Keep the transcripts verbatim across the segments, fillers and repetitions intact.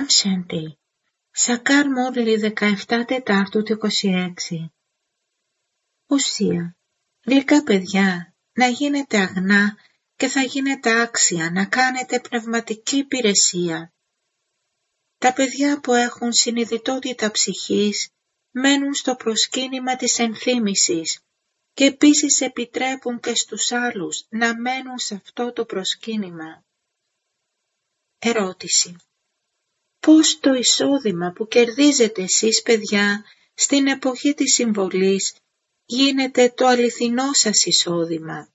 Om Shanti. Σακάρ Μούρλι δεκαεπτά Τετάρτου του είκοσι έξι. Ουσία. Γλυκά παιδιά, να γίνετε αγνά και θα γίνετε άξια να κάνετε πνευματική υπηρεσία. Τα παιδιά που έχουν συνειδητότητα ψυχής μένουν στο προσκύνημα της ενθύμησης και επίσης επιτρέπουν και στους άλλους να μένουν σε αυτό το προσκύνημα. Ερώτηση. Πώς το εισόδημα που κερδίζετε εσείς παιδιά στην εποχή της συμβολής γίνεται το αληθινό σας εισόδημα?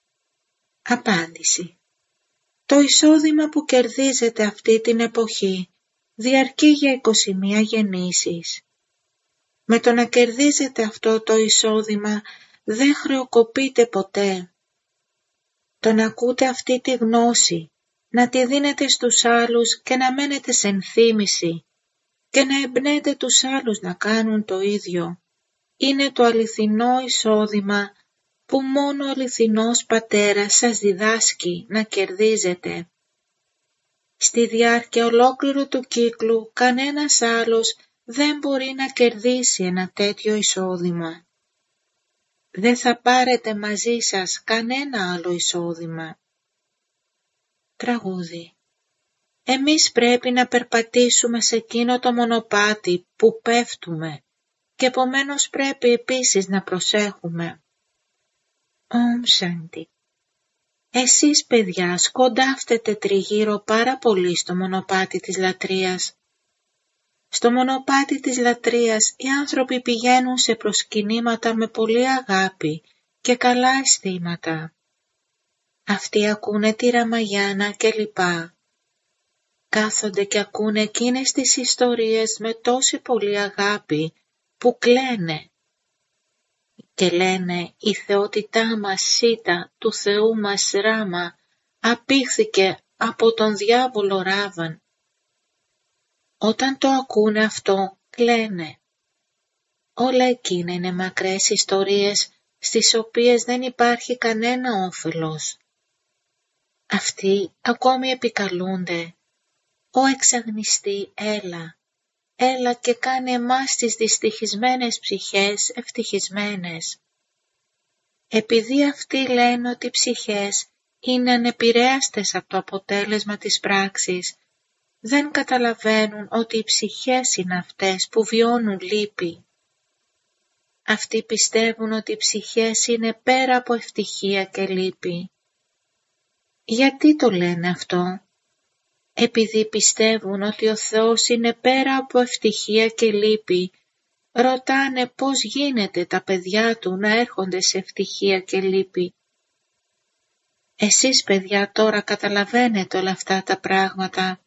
Απάντηση. Το εισόδημα που κερδίζετε αυτή την εποχή διαρκεί για είκοσι μία γεννήσεις. Με το να κερδίζετε αυτό το εισόδημα δεν χρεοκοπείτε ποτέ. Το να ακούτε αυτή τη γνώση, να τη δίνετε στους άλλους και να μένετε σε ενθύμηση και να εμπνέετε τους άλλους να κάνουν το ίδιο, είναι το αληθινό εισόδημα που μόνο ο αληθινός πατέρας σας διδάσκει να κερδίζετε. Στη διάρκεια ολόκληρου του κύκλου κανένας άλλος δεν μπορεί να κερδίσει ένα τέτοιο εισόδημα. Δεν θα πάρετε μαζί σας κανένα άλλο εισόδημα. Τραγούδι. Εμείς πρέπει να περπατήσουμε σε εκείνο το μονοπάτι που πέφτουμε και επομένως πρέπει επίσης να προσέχουμε. Om Shanti. Εσείς παιδιά σκοντάφτετε τριγύρω πάρα πολύ στο μονοπάτι της λατρείας. Στο μονοπάτι της λατρείας οι άνθρωποι πηγαίνουν σε προσκυνήματα με πολύ αγάπη και καλά αισθήματα. Αυτοί ακούνε τη Ραμαγιάνα και λοιπά. Κάθονται και ακούνε εκείνες τις ιστορίες με τόση πολύ αγάπη που κλαίνε. Και λένε η θεότητά μας Σίτα του Θεού μας Ράμα απήχθηκε από τον διάβολο Ράβαν. Όταν το ακούνε αυτό κλαίνε. Όλα εκείνα είναι μακρές ιστορίες στις οποίες δεν υπάρχει κανένα όφελος. Αυτοί ακόμη επικαλούνται. Ω εξαγνιστή έλα, έλα και κάνε εμάς τις δυστυχισμένες ψυχές ευτυχισμένες. Επειδή αυτοί λένε ότι οι ψυχές είναι ανεπηρέαστες από το αποτέλεσμα της πράξης, δεν καταλαβαίνουν ότι οι ψυχές είναι αυτές που βιώνουν λύπη. Αυτοί πιστεύουν ότι οι ψυχές είναι πέρα από ευτυχία και λύπη. Γιατί το λένε αυτό? Επειδή πιστεύουν ότι ο Θεός είναι πέρα από ευτυχία και λύπη, ρωτάνε πώς γίνεται τα παιδιά του να έρχονται σε ευτυχία και λύπη. Εσείς παιδιά τώρα καταλαβαίνετε όλα αυτά τα πράγματα.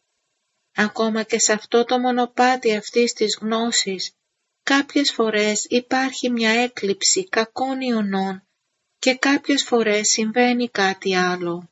Ακόμα και σε αυτό το μονοπάτι αυτής της γνώσης, κάποιες φορές υπάρχει μια έκλειψη κακών ιονών και κάποιες φορές συμβαίνει κάτι άλλο.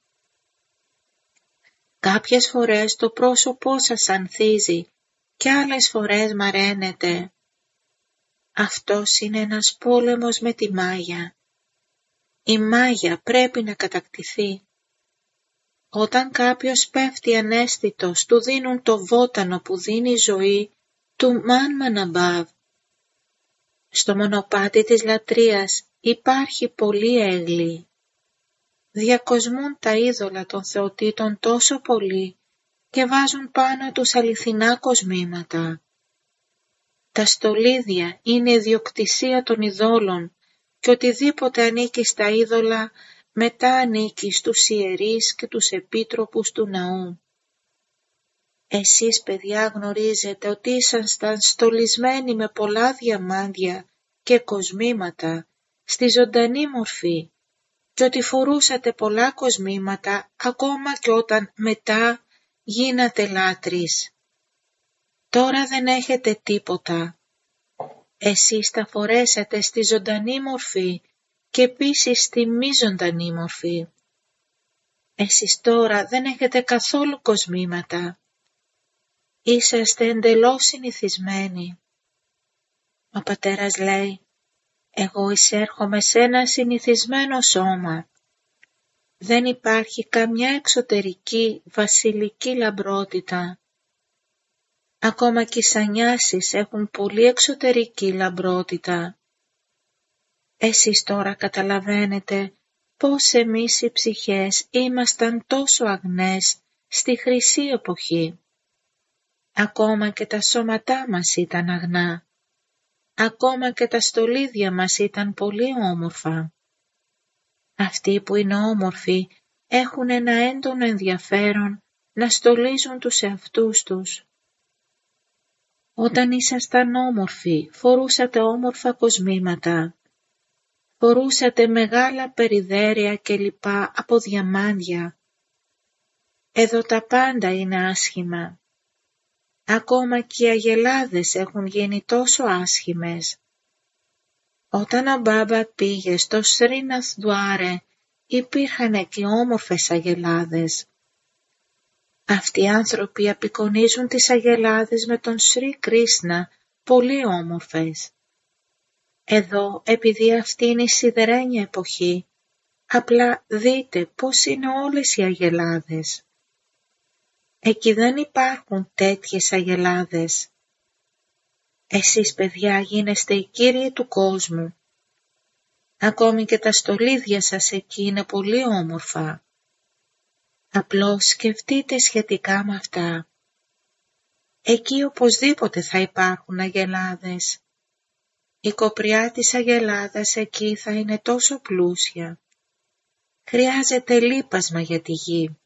Κάποιες φορές το πρόσωπό σας ανθίζει και άλλες φορές μαραίνεται. Αυτός είναι ένας πόλεμος με τη μάγια. Η μάγια πρέπει να κατακτηθεί. Όταν κάποιος πέφτει αναίσθητος, του δίνουν το βότανο που δίνει η ζωή του Μαν Μαναμπάβ. Στο μονοπάτι της λατρείας υπάρχει πολύ έγκλη. Διακοσμούν τα είδωλα των θεοτήτων τόσο πολύ και βάζουν πάνω τους αληθινά κοσμήματα. Τα στολίδια είναι ιδιοκτησία των ειδόλων και οτιδήποτε ανήκει στα είδωλα μετά ανήκει στους ιερείς και τους επίτροπους του ναού. Εσείς παιδιά γνωρίζετε ότι ήσασταν στολισμένοι με πολλά διαμάντια και κοσμήματα στη ζωντανή μορφή και ότι φορούσατε πολλά κοσμήματα ακόμα και όταν μετά γίνατε λάτρεις. Τώρα δεν έχετε τίποτα. Εσείς τα φορέσατε στη ζωντανή μορφή και επίσης στη μη ζωντανή μορφή. Εσείς τώρα δεν έχετε καθόλου κοσμήματα. Είσαστε εντελώς συνηθισμένοι. Ο πατέρας λέει, εγώ εισέρχομαι σε ένα συνηθισμένο σώμα. Δεν υπάρχει καμιά εξωτερική βασιλική λαμπρότητα. Ακόμα και οι σανιάσεις έχουν πολύ εξωτερική λαμπρότητα. Εσείς τώρα καταλαβαίνετε πως εμείς οι ψυχές ήμασταν τόσο αγνές στη χρυσή εποχή. Ακόμα και τα σώματά μας ήταν αγνά. Ακόμα και τα στολίδια μας ήταν πολύ όμορφα. Αυτοί που είναι όμορφοι έχουν ένα έντονο ενδιαφέρον να στολίζουν τους εαυτούς τους. Όταν ήσασταν όμορφοι, φορούσατε όμορφα κοσμήματα. Φορούσατε μεγάλα περιδέρια και λοιπά από διαμάντια. Εδώ τα πάντα είναι άσχημα. Ακόμα και οι αγελάδες έχουν γίνει τόσο άσχημες. Όταν ο Μπάμπα πήγε στο Σρίναθντουάρε, υπήρχαν και όμορφες αγελάδες. Αυτοί οι άνθρωποι απεικονίζουν τις αγελάδες με τον Σρι Κρίσνα, πολύ όμορφες. Εδώ, επειδή αυτή είναι η σιδερένια εποχή, απλά δείτε πώς είναι όλες οι αγελάδες. Εκεί δεν υπάρχουν τέτοιες αγελάδες. Εσείς παιδιά γίνεστε οι κύριοι του κόσμου. Ακόμη και τα στολίδια σας εκεί είναι πολύ όμορφα. Απλώς σκεφτείτε σχετικά με αυτά. Εκεί οπωσδήποτε θα υπάρχουν αγελάδες. Η κοπριά της αγελάδας εκεί θα είναι τόσο πλούσια. Χρειάζεται λίπασμα για τη γη.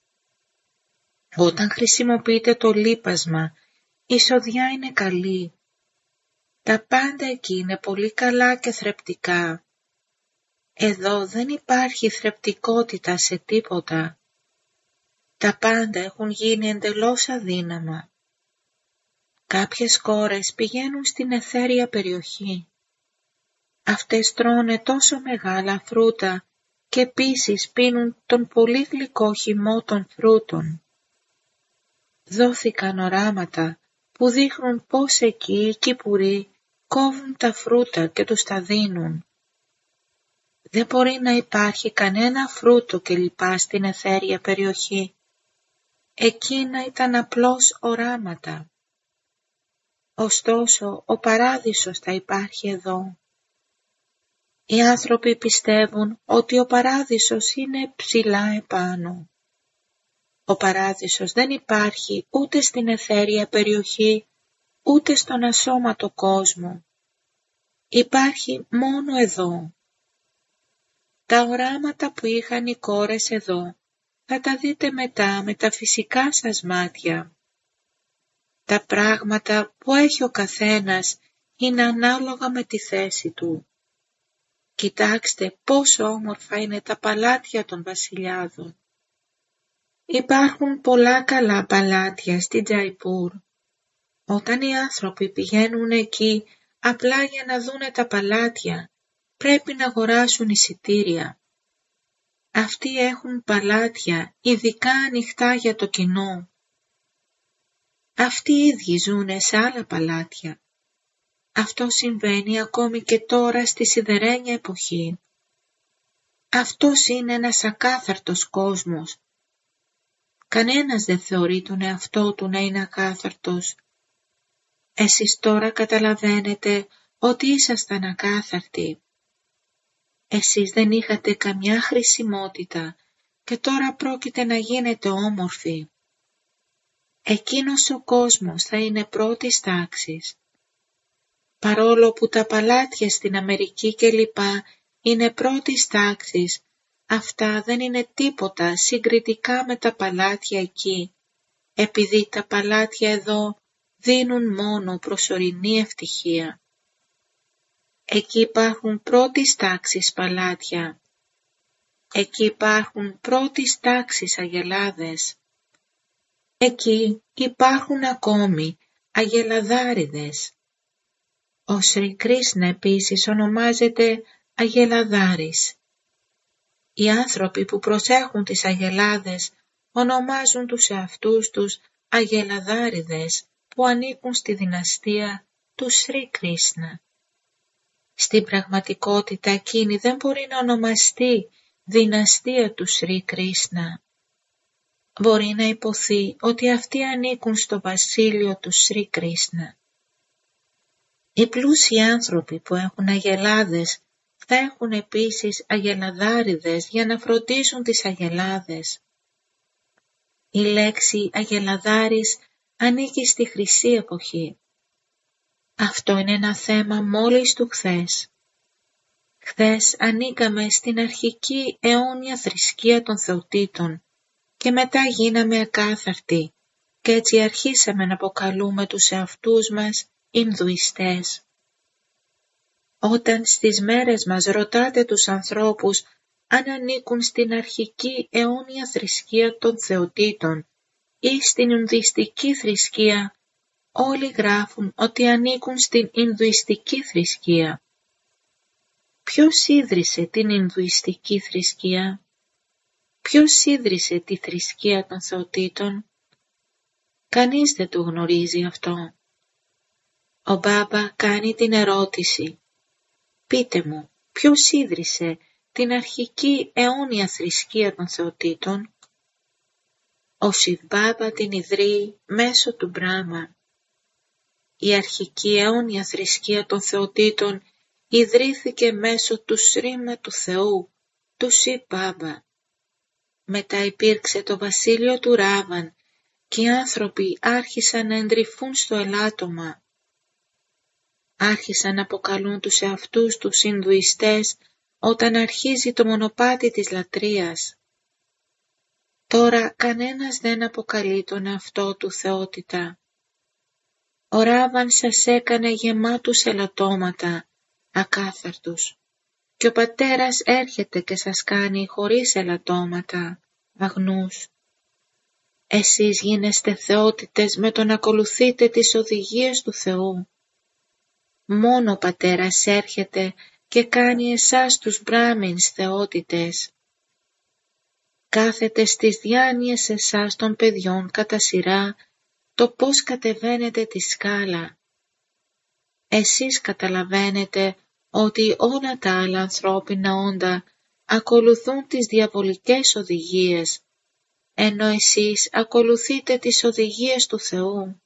Όταν χρησιμοποιείτε το λίπασμα, η σοδιά είναι καλή. Τα πάντα εκεί είναι πολύ καλά και θρεπτικά. Εδώ δεν υπάρχει θρεπτικότητα σε τίποτα. Τα πάντα έχουν γίνει εντελώς αδύναμα. Κάποιες κόρες πηγαίνουν στην αιθέρια περιοχή. Αυτές τρώνε τόσο μεγάλα φρούτα και επίσης πίνουν τον πολύ γλυκό χυμό των φρούτων. Δόθηκαν οράματα που δείχνουν πως εκεί οι κυπουροί κόβουν τα φρούτα και τους τα δίνουν. Δεν μπορεί να υπάρχει κανένα φρούτο και λοιπά στην αιθέρια περιοχή. Εκείνα ήταν απλώς οράματα. Ωστόσο, ο παράδεισος θα υπάρχει εδώ. Οι άνθρωποι πιστεύουν ότι ο παράδεισος είναι ψηλά επάνω. Ο παράδεισος δεν υπάρχει ούτε στην αιθέρια περιοχή, ούτε στον ασώματο κόσμο. Υπάρχει μόνο εδώ. Τα οράματα που είχαν οι κόρες εδώ, θα τα δείτε μετά με τα φυσικά σας μάτια. Τα πράγματα που έχει ο καθένας είναι ανάλογα με τη θέση του. Κοιτάξτε πόσο όμορφα είναι τα παλάτια των βασιλιάδων. Υπάρχουν πολλά καλά παλάτια στη Τζαϊπούρ. Όταν οι άνθρωποι πηγαίνουν εκεί απλά για να δούνε τα παλάτια, πρέπει να αγοράσουν εισιτήρια. Αυτοί έχουν παλάτια ειδικά ανοιχτά για το κοινό. Αυτοί οι ίδιοι ζουνε σε άλλα παλάτια. Αυτό συμβαίνει ακόμη και τώρα στη σιδερένια εποχή. Αυτός είναι ένας ακάθαρτος κόσμος. Κανένας δεν θεωρεί τον εαυτό του να είναι ακάθαρτος. Εσείς τώρα καταλαβαίνετε ότι ήσασταν ακάθαρτοι. Εσείς δεν είχατε καμιά χρησιμότητα και τώρα πρόκειται να γίνετε όμορφοι. Εκείνος ο κόσμος θα είναι πρώτης τάξης. Παρόλο που τα παλάτια στην Αμερική και λοιπά είναι πρώτης τάξης, αυτά δεν είναι τίποτα συγκριτικά με τα παλάτια εκεί, επειδή τα παλάτια εδώ δίνουν μόνο προσωρινή ευτυχία. Εκεί υπάρχουν πρώτης τάξης παλάτια. Εκεί υπάρχουν πρώτης τάξης αγελάδες. Εκεί υπάρχουν ακόμη αγελαδάριδες. Ο Σρι Κρίσνα επίσης ονομάζεται αγελαδάρης. Οι άνθρωποι που προσέχουν τις αγελάδες ονομάζουν τους εαυτούς τους αγελαδάριδες που ανήκουν στη δυναστεία του Σρι Κρίσνα. Στην πραγματικότητα εκείνη δεν μπορεί να ονομαστεί δυναστεία του Σρι Κρίσνα. μπορεί να υποθεί ότι αυτοί ανήκουν στο βασίλειο του Σρι Κρίσνα. Οι πλούσιοι άνθρωποι που έχουν αγελάδες θα έχουν επίσης αγελαδάριδες για να φροντίσουν τις αγελάδες. Η λέξη αγελαδάρης ανήκει στη χρυσή εποχή. Αυτό είναι ένα θέμα μόλις του χθες. Χθες ανήκαμε στην αρχική αιώνια θρησκεία των θεοτήτων και μετά γίναμε ακάθαρτοι και έτσι αρχίσαμε να αποκαλούμε τους εαυτούς μας Ινδουιστές. Όταν στις μέρες μας ρωτάτε τους ανθρώπους αν ανήκουν στην αρχική αιώνια θρησκεία των θεοτήτων ή στην Ινδουιστική θρησκεία, όλοι γράφουν ότι ανήκουν στην Ινδουιστική θρησκεία. Ποιος ίδρυσε την Ινδουιστική θρησκεία? Ποιος ίδρυσε τη θρησκεία των θεοτήτων? Κανείς δεν το γνωρίζει αυτό. Ο Μπάμπα κάνει την ερώτηση. Πείτε μου, ποιος ίδρυσε την αρχική αιώνια θρησκεία των θεοτήτων? Ο Σιβ Μπάμπα την ιδρύει μέσω του Μπράμα. Η αρχική αιώνια θρησκεία των θεοτήτων ιδρύθηκε μέσω του Σρίμα του Θεού, του Σιβ Μπάμπα. Μετά υπήρξε το βασίλειο του Ράβαν και οι άνθρωποι άρχισαν να εντρυφούν στο ελάττωμα. Άρχισαν να αποκαλούν τους εαυτούς τους Ινδουιστές όταν αρχίζει το μονοπάτι της λατρείας. Τώρα κανένας δεν αποκαλεί τον εαυτό του θεότητα. Ο Ράβαν σας έκανε γεμάτους ελαττώματα, ακάθαρτους, και ο πατέρας έρχεται και σας κάνει χωρίς ελαττώματα, αγνούς. Εσείς γίνεστε θεότητες με το να ακολουθείτε τις οδηγίες του Θεού. Μόνο ο πατέρας έρχεται και κάνει εσάς τους Μπράμινς θεότητες. Κάθετε στις διάνοιες εσάς των παιδιών κατά σειρά το πώς κατεβαίνετε τη σκάλα. Εσείς καταλαβαίνετε ότι όλα τα άλλα ανθρώπινα όντα ακολουθούν τις διαβολικές οδηγίες, ενώ εσείς ακολουθείτε τις οδηγίες του Θεού.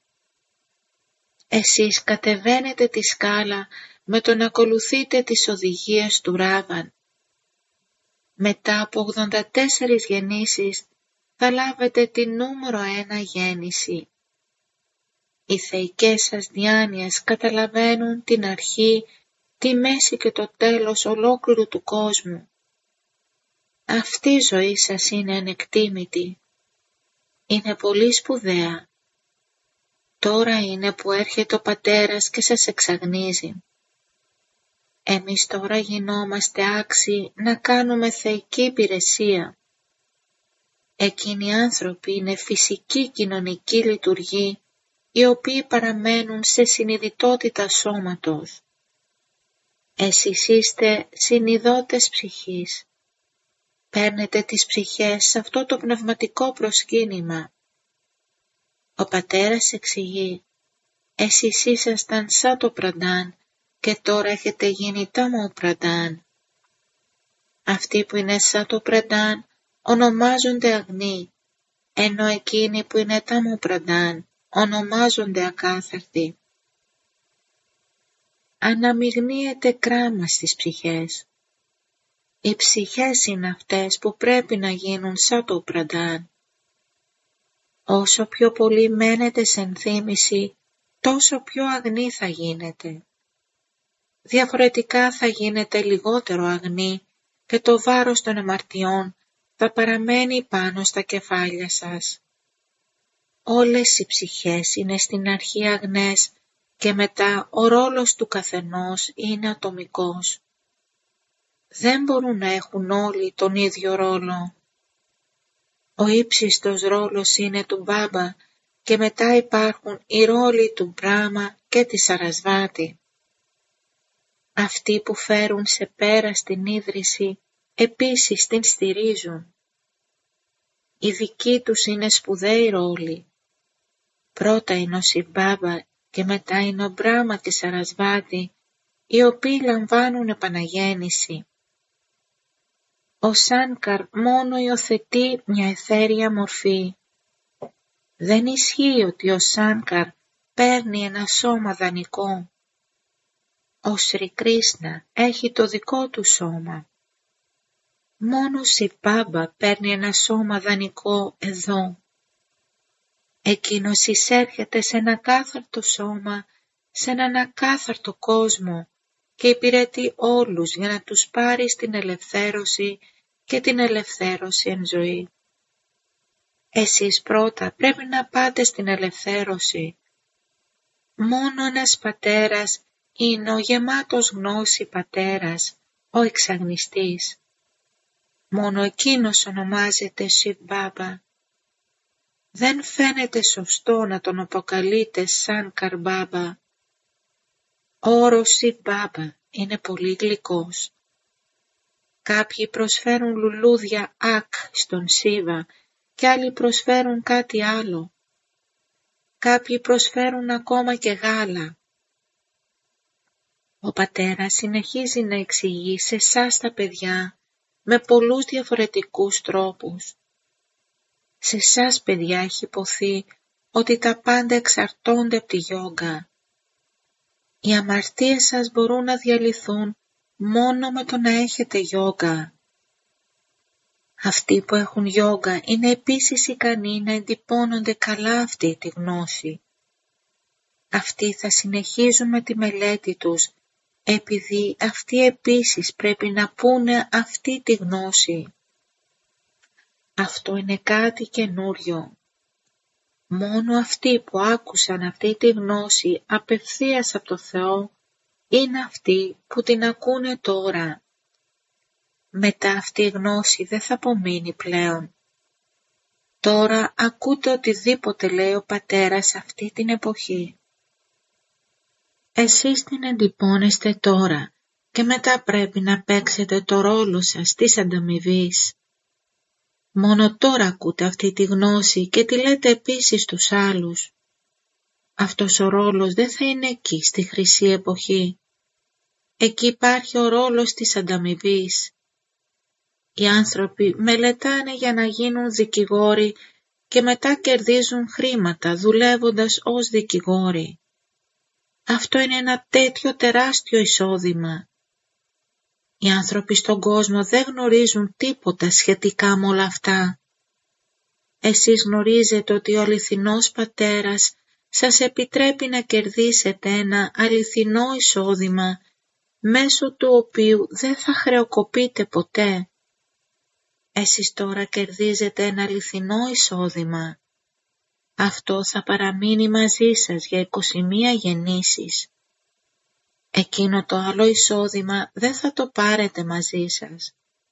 Εσείς κατεβαίνετε τη σκάλα με το να ακολουθείτε τις οδηγίες του Ράβαν. Μετά από ογδόντα τέσσερις γεννήσεις θα λάβετε την νούμερο ένα γέννηση. Οι θεϊκές σας διάνοιες καταλαβαίνουν την αρχή, τη μέση και το τέλος ολόκληρου του κόσμου. Αυτή η ζωή σας είναι ανεκτήμητη. Είναι πολύ σπουδαία. Τώρα είναι που έρχεται ο πατέρας και σας εξαγνίζει. Εμείς τώρα γινόμαστε άξιοι να κάνουμε θεϊκή υπηρεσία. Εκείνοι οι άνθρωποι είναι φυσική κοινωνική λειτουργή, οι οποίοι παραμένουν σε συνειδητότητα σώματος. Εσείς είστε συνειδώτες ψυχής. Παίρνετε τις ψυχές σε αυτό το πνευματικό προσκύνημα. Ο πατέρας εξηγεί, εσείς ήσασταν σαν το πραντάν και τώρα έχετε γίνει τάμο πραντάν. Αυτοί που είναι σαν το πραντάν ονομάζονται αγνοί, ενώ εκείνοι που είναι τάμο πραντάν ονομάζονται ακάθαρτοι. Αναμειγνύεται κράμα στις ψυχές. Οι ψυχές είναι αυτές που πρέπει να γίνουν σαν το πραντάν. Όσο πιο πολύ μένετε σε ενθύμηση, τόσο πιο αγνή θα γίνετε. Διαφορετικά θα γίνετε λιγότερο αγνή και το βάρος των αμαρτιών θα παραμένει πάνω στα κεφάλια σας. Όλες οι ψυχές είναι στην αρχή αγνές και μετά ο ρόλος του καθενός είναι ατομικός. Δεν μπορούν να έχουν όλοι τον ίδιο ρόλο. Ο ύψιστος ρόλος είναι του Μπάμπα και μετά υπάρχουν οι ρόλοι του Μπράμα και της Σαρασβάτη. Αυτοί που φέρουν σε πέρα στην ίδρυση επίσης την στηρίζουν. Οι δικοί τους είναι σπουδαίοι ρόλοι. Πρώτα είναι ο Σιβ Μπάμπα και μετά είναι ο Μπράμα της Σαρασβάτη, οι οποίοι λαμβάνουν επαναγέννηση. Ο Σάνκαρ μόνο υιοθετεί μια αιθέρια μορφή. Δεν ισχύει ότι ο Σάνκαρ παίρνει ένα σώμα δανεικό. Ο Σρι Κρίσνα έχει το δικό του σώμα. Μόνο Σιβ Μπάμπα παίρνει ένα σώμα δανεικό εδώ. Εκείνος εισέρχεται σε ένα κάθαρτο σώμα, σε έναν ακάθαρτο κόσμο και υπηρετεί όλους για να τους πάρει στην ελευθέρωση και την ελευθέρωση εν ζωή. Εσείς πρώτα πρέπει να πάτε στην ελευθέρωση. Μόνο ένας πατέρας είναι ο γεμάτος γνώση πατέρας, ο εξαγνιστής. Μόνο εκείνος ονομάζεται Σιβ Μπάμπα. Δεν φαίνεται σωστό να τον αποκαλείτε Σάνκαρ Μπάμπα. Ο όρος Σιβ Μπάμπα είναι πολύ γλυκός. Κάποιοι προσφέρουν λουλούδια ακ στον Σίβα και άλλοι προσφέρουν κάτι άλλο. Κάποιοι προσφέρουν ακόμα και γάλα. Ο πατέρας συνεχίζει να εξηγεί σε εσάς τα παιδιά με πολλούς διαφορετικούς τρόπους. Σε εσάς παιδιά έχει υποθεί ότι τα πάντα εξαρτώνται από τη γιόγκα. Οι αμαρτίες σας μπορούν να διαλυθούν μόνο με το να έχετε γιόγκα. Αυτοί που έχουν γιόγκα είναι επίσης ικανοί να εντυπώνονται καλά αυτή τη γνώση. Αυτοί θα συνεχίζουν με τη μελέτη τους, επειδή αυτοί επίσης πρέπει να πούνε αυτή τη γνώση. Αυτό είναι κάτι καινούριο. Μόνο αυτοί που άκουσαν αυτή τη γνώση απευθείας από το Θεό είναι αυτοί που την ακούνε τώρα. Μετά αυτή η γνώση δεν θα απομείνει πλέον. Τώρα ακούτε οτιδήποτε λέει ο πατέρας αυτή την εποχή. Εσείς την εντυπώνεστε τώρα και μετά πρέπει να παίξετε το ρόλο σας της ανταμοιβής. Μόνο τώρα ακούτε αυτή τη γνώση και τη λέτε επίσης στους άλλους. Αυτός ο ρόλος δεν θα είναι εκεί στη χρυσή εποχή. Εκεί υπάρχει ο ρόλος της ανταμοιβής. Οι άνθρωποι μελετάνε για να γίνουν δικηγόροι και μετά κερδίζουν χρήματα δουλεύοντας ως δικηγόροι. Αυτό είναι ένα τέτοιο τεράστιο εισόδημα. Οι άνθρωποι στον κόσμο δεν γνωρίζουν τίποτα σχετικά με όλα αυτά. Εσείς γνωρίζετε ότι ο αληθινός πατέρας σας επιτρέπει να κερδίσετε ένα αληθινό εισόδημα μέσω του οποίου δεν θα χρεοκοπείτε ποτέ. Εσείς τώρα κερδίζετε ένα αληθινό εισόδημα. Αυτό θα παραμείνει μαζί σας για είκοσι μία γεννήσεις. Εκείνο το άλλο εισόδημα δεν θα το πάρετε μαζί σας.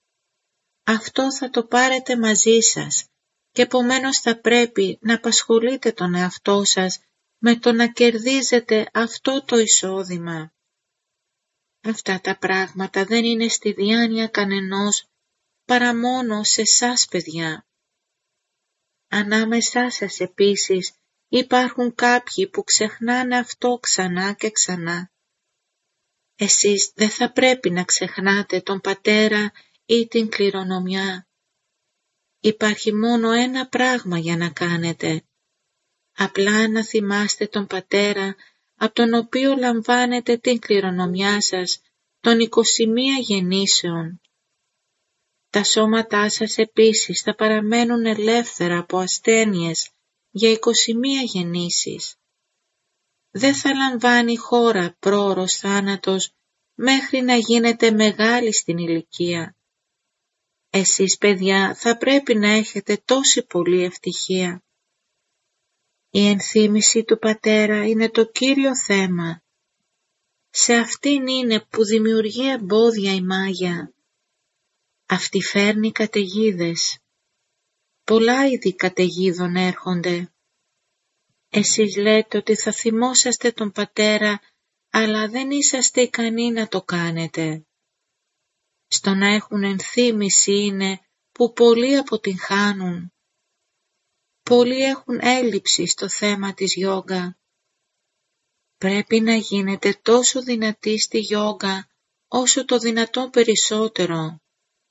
Αυτό θα το πάρετε μαζί σας και επομένως θα πρέπει να απασχολείτε τον εαυτό σας με το να κερδίζετε αυτό το εισόδημα. Αυτά τα πράγματα δεν είναι στη διάνοια κανενός παρά μόνο σε εσάς παιδιά. Ανάμεσά σας επίσης υπάρχουν κάποιοι που ξεχνάνε αυτό ξανά και ξανά. Εσείς δεν θα πρέπει να ξεχνάτε τον πατέρα ή την κληρονομιά. Υπάρχει μόνο ένα πράγμα για να κάνετε. Απλά να θυμάστε τον πατέρα από τον οποίο λαμβάνετε την κληρονομιά σας των είκοσι μία γεννήσεων. Τα σώματά σας επίσης θα παραμένουν ελεύθερα από ασθένειες για είκοσι μία γεννήσεις. Δεν θα λαμβάνει χώρα πρόωρος θάνατος μέχρι να γίνετε μεγάλοι στην ηλικία. Εσείς παιδιά θα πρέπει να έχετε τόση πολλή ευτυχία. Η ενθύμηση του πατέρα είναι το κύριο θέμα. Σε αυτήν είναι που δημιουργεί εμπόδια η μάγια. Αυτή φέρνει καταιγίδες. Πολλά είδη καταιγίδων έρχονται. Εσείς λέτε ότι θα θυμόσαστε τον πατέρα, αλλά δεν είσαστε ικανοί να το κάνετε. Στο να έχουν ενθύμηση είναι που πολλοί αποτυγχάνουν. Πολλοί έχουν έλλειψη στο θέμα της γιόγκα. Πρέπει να γίνετε τόσο δυνατοί στη γιόγκα όσο το δυνατόν περισσότερο.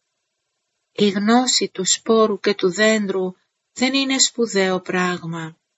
Η γνώση του σπόρου και του δέντρου δεν είναι σπουδαίο πράγμα.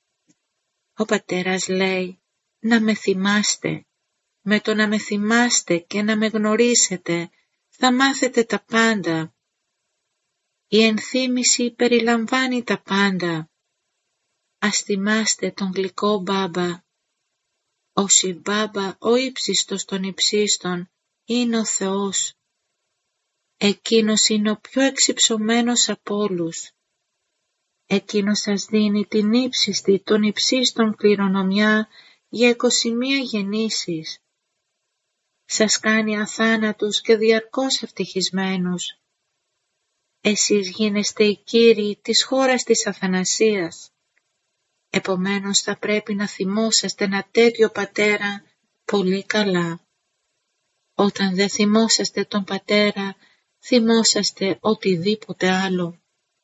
Ο πατέρας λέει να με θυμάστε. Με το να με θυμάστε και να με γνωρίσετε θα μάθετε τα πάντα. Η ενθύμηση περιλαμβάνει τα πάντα. Ας θυμάστε τον γλυκό Μπάμπα. Ο Σιβ-Μπάμπα, ο ύψιστος των υψίστων, είναι ο Θεός. Εκείνος είναι ο πιο εξυψωμένος από όλους. Εκείνος σας δίνει την ύψιστη των υψίστων κληρονομιά για είκοσι μία γεννήσεις. Σας κάνει αθάνατους και διαρκώς ευτυχισμένους. Εσείς γίνεστε οι κύριοι της χώρας της αθανασίας. Επομένως θα πρέπει να θυμόσαστε ένα τέτοιο πατέρα πολύ καλά. Όταν δεν θυμόσαστε τον πατέρα, θυμόσαστε οτιδήποτε άλλο.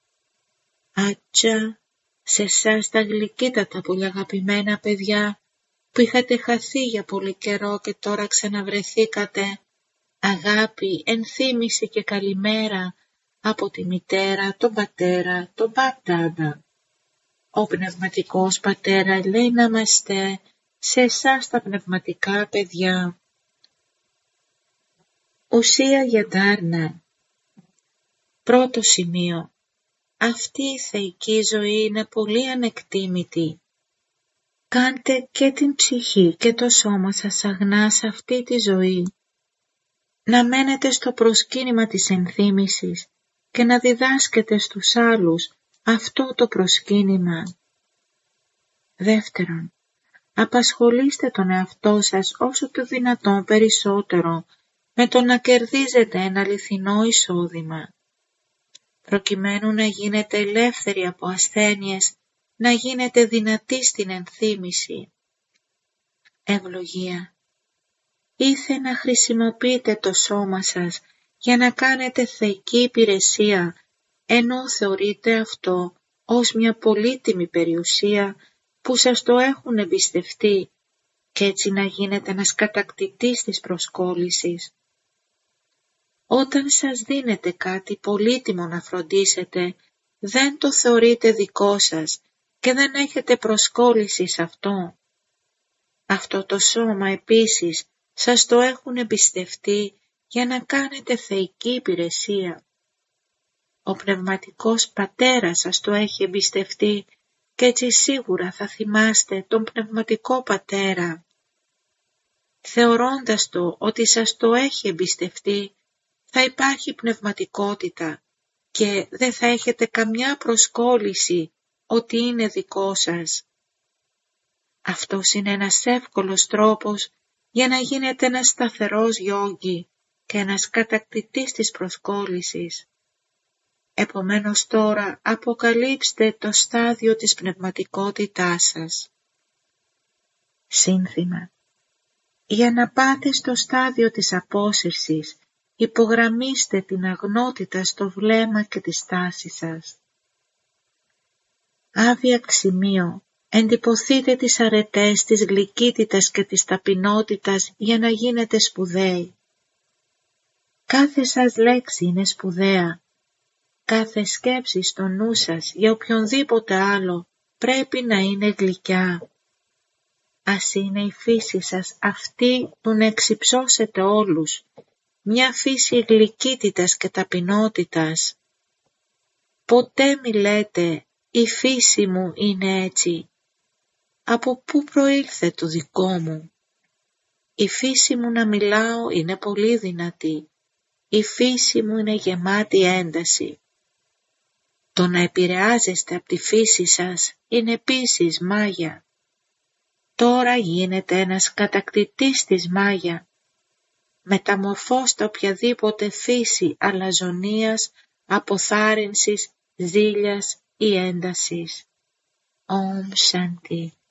Άτσα, σε εσάς τα γλυκύτατα πολύ αγαπημένα παιδιά, που είχατε χαθεί για πολύ καιρό και τώρα ξαναβρεθήκατε, αγάπη, ενθύμηση και καλημέρα από τη μητέρα, τον πατέρα, τον Μπαπ-Δάντα. Ο πνευματικός πατέρα λέει να είμαστε σε εσάς τα πνευματικά παιδιά. Ουσία για Ντάρνα. Πρώτο σημείο. Αυτή η θεϊκή ζωή είναι πολύ ανεκτήμητη. Κάντε και την ψυχή και το σώμα σας αγνά σε αυτή τη ζωή. Να μένετε στο προσκύνημα της ενθύμησης και να διδάσκετε στους άλλους αυτό το προσκύνημα. Δεύτερον, απασχολήστε τον εαυτό σας όσο το δυνατόν περισσότερο με το να κερδίζετε ένα αληθινό εισόδημα. Προκειμένου να γίνετε ελεύθεροι από ασθένειες, να γίνετε δυνατοί στην ενθύμηση. Ευλογία. Ήθε να χρησιμοποιείτε το σώμα σας για να κάνετε θεϊκή υπηρεσία, ενώ θεωρείτε αυτό ως μια πολύτιμη περιουσία που σας το έχουν εμπιστευτεί και έτσι να γίνετε ένας κατακτητής της προσκόλλησης. Όταν σας δίνετε κάτι πολύτιμο να φροντίσετε, δεν το θεωρείτε δικό σας και δεν έχετε προσκόλληση σε αυτό. Αυτό το σώμα επίσης σας το έχουν εμπιστευτεί για να κάνετε θεϊκή υπηρεσία. Ο πνευματικός πατέρας σας το έχει εμπιστευτεί και έτσι σίγουρα θα θυμάστε τον πνευματικό πατέρα. Θεωρώντας το ότι σας το έχει εμπιστευτεί, θα υπάρχει πνευματικότητα και δεν θα έχετε καμιά προσκόλληση ότι είναι δικό σας. Αυτός είναι ένας εύκολος τρόπος για να γίνετε ένας σταθερός γιόγκι και ένας κατακτητής της προσκόλλησης. Επομένως τώρα αποκαλύψτε το στάδιο της πνευματικότητάς σας. Σύνθημα. Για να πάτε στο στάδιο της απόσυρσης, υπογραμμίστε την αγνότητα στο βλέμμα και τη στάση σας. Άβιακ σημείο. Εντυπωθείτε τις αρετές της γλυκύτητας και της ταπεινότητας για να γίνετε σπουδαίοι. Κάθε σας λέξη είναι σπουδαία. Κάθε σκέψη στο νου σας για οποιονδήποτε άλλο πρέπει να είναι γλυκιά. Ας είναι η φύση σας αυτή που να εξυψώσετε όλους, μια φύση γλυκύτητας και ταπεινότητας. Ποτέ μη λέτε η φύση μου είναι έτσι. Από πού προήλθε το δικό μου? Η φύση μου να μιλάω είναι πολύ δυνατή. Η φύση μου είναι γεμάτη ένταση. Το να επηρεάζεστε από τη φύση σας είναι επίσης μάγια. Τώρα γίνετε ένας κατακτητής της μάγια. Μεταμορφώστε οποιαδήποτε φύση αλαζονίας, αποθάρρυνσης, ζήλιας ή έντασης. Ομ Σάντι.